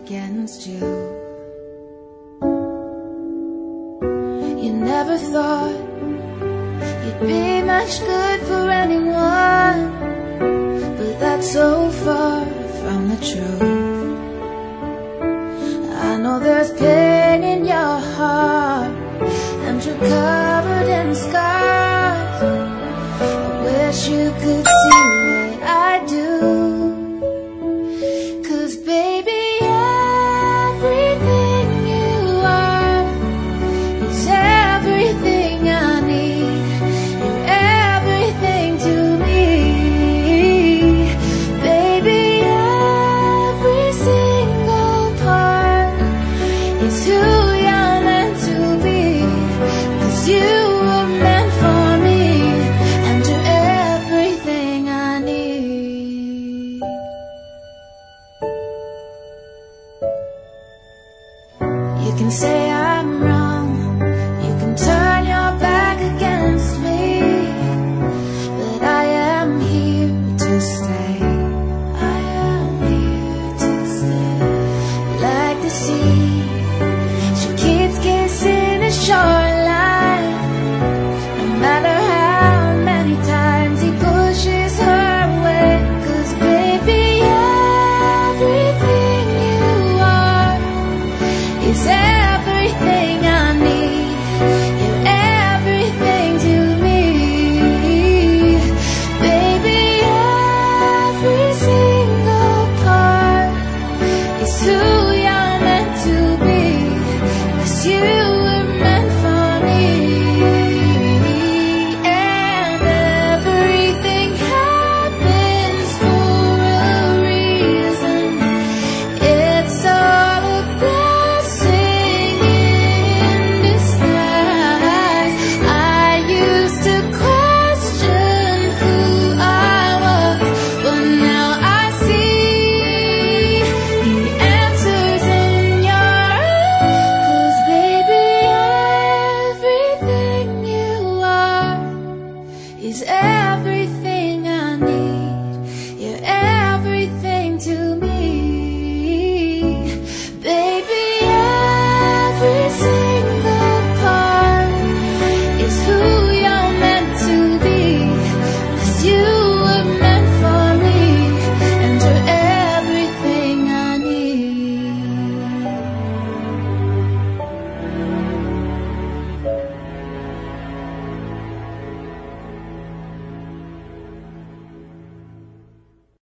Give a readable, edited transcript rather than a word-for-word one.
against you. You never thought you'd be much good for anyone, but that's so far from the truth. I know there's pain in your heart, and you're covered in scars. I wish you could see what I do, 'cause baby, everything you are is everything I need. You're everything to me, baby. Every single part is who you're meant to be, 'cause you were meant for me, and you're everything I need. You can say I'm wrong, you can turn your back against me, but I am here to stay. I am here to stay. Like the sea, she keeps kissing the shoreline, no matter how many times he pushes her away. 'Cause baby, everything you are is everything I need. You're everything to me, baby. Every single part is who